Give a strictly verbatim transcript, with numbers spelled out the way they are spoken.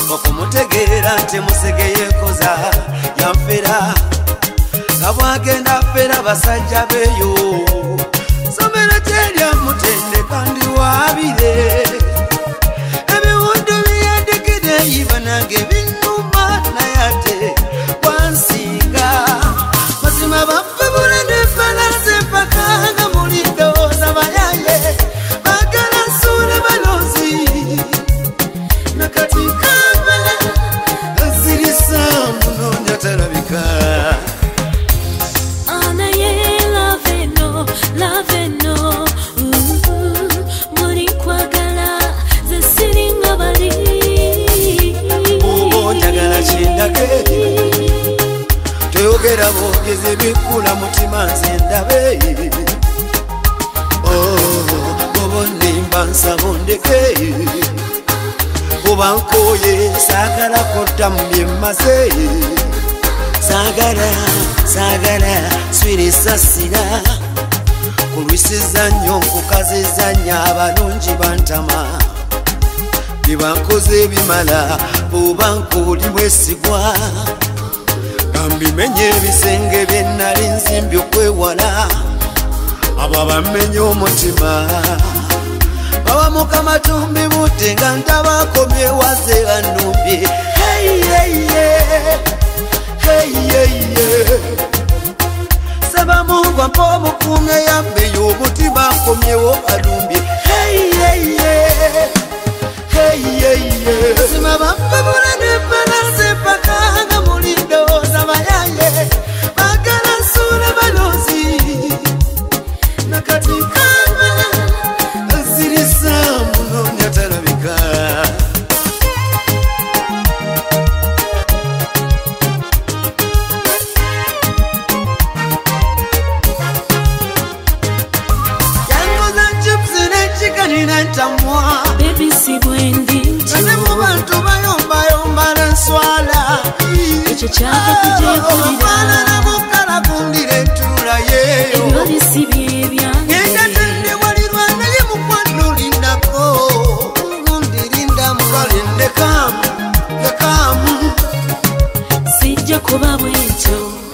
okumutegeera nti musegeye koza yanfera ngabwagenda fera basajja beyo somera terya mutende kandi wabire ebiwundu byandikide yibanange binuma nayate wansinga mazima baffe bulende falase pakanga mulindoza bayaye bagala nsule balozi nakatika zirisa munonya tarabika toyogera bogeze bikula mutima nze ndabe obonimba nsabondeke kuba nkoye saagala koddamu byemmaze saagala saagala swirisasira kulwisiza nnyo nkukazizanya abalungi bantama byebankoze ebimala oba nkoli mwesigwa kambimenye ebisenge byennali nzimbye okwewala abo bamenye omutima baba mukamatumbi butte nga ntabakomye waze banumbye saba Mungu ampa obukuumi eyambeyo omutima nkomyewo balumbye sima baffe bulende balase pakanga mulindoza bayaye bagala nsule balozi nakatikama zirisa munonya tarabika yangoza chips nechikani nentamwa baby si bwendi bantu bayombayomba nenswala ekyo kyava kujekulira namukala kundira entula yeyo ebyolisi byebyange genda tende walirwa naye mukwano lindako ngundirindamu kalindekamu lekamu sijja kuba bwekyo